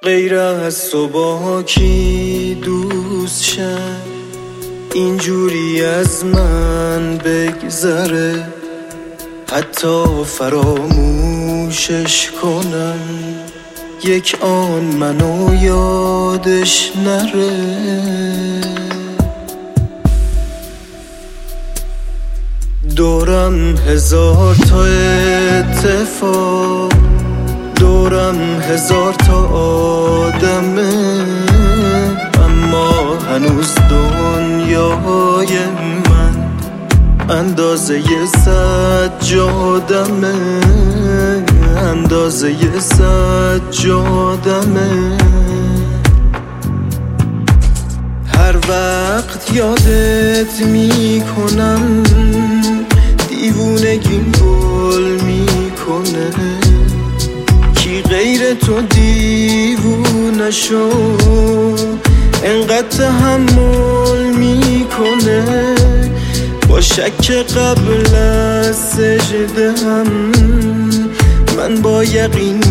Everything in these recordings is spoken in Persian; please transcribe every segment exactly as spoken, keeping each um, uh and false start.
غیر از تو با کی دوست شم اینجوری از من بگذره، حتی فراموشش کنم یک آن منو یادش نره. دورم هزار تا اتفاق، دورم هزار تا آدمه، اما هنوز دنیای من اندازه ی سجادمه، اندازه ی سجادمه. هر وقت یادت میکنم دیوونگیم گل میکنه، کی غیر تو دیوونه شو انقدر تحمل میکنه. با شک قبل از سجده هم من با یقین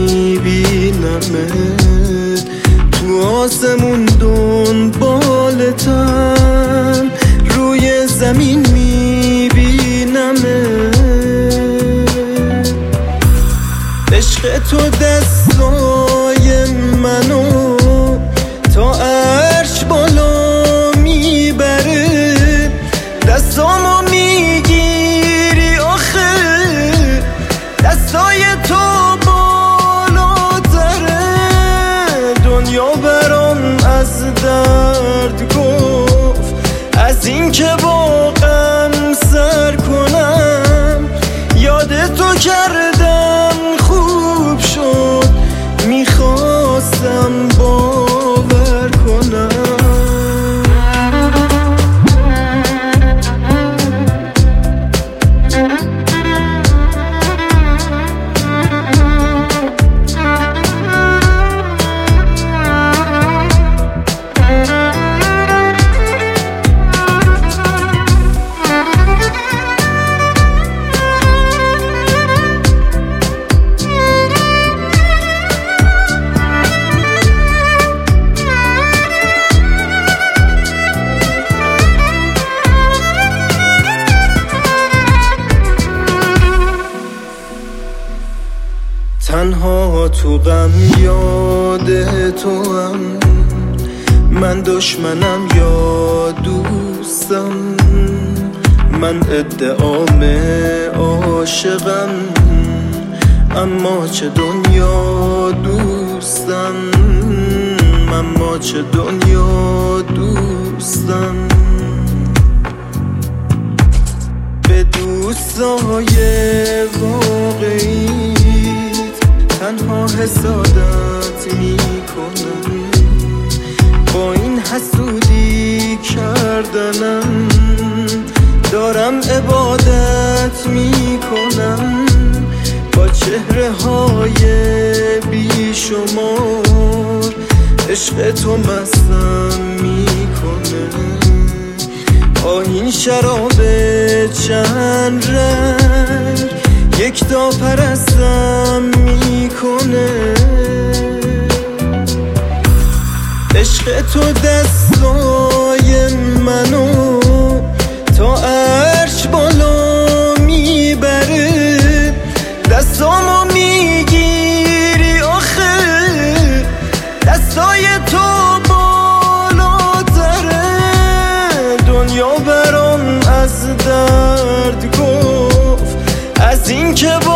میبینمت، تو آسمون دنبالتم روی زمین میبینمت. عشق تو دستای منو تا عرش بالا میبره، دستامو میگیری آخه دستای تو بالاتره. دنیا برام از درد گفت از این که با غم سر کنم، یاد تو کردم خوب شد میخواستم باور کنم. تنها تو غم یاد تو هم، من دشمنم یا دوستم، من ادعام عاشقم اما چه دنیا دوستم، اما چه دنیا دوستم. به دوستای واقعی تنها حسادت میکنم، با این حسودی کردنم دارم عبادت میکنم. با چهره های بیشمار عشق تو مستم میکنه، آه این شراب چند رنگ یک تا پرستم میکنه. عشق تو دستای منو تا عرش بالا میبره، دستامو میگیری آخه دستای تو بالاتره. دنیا برام از درد گفت از این که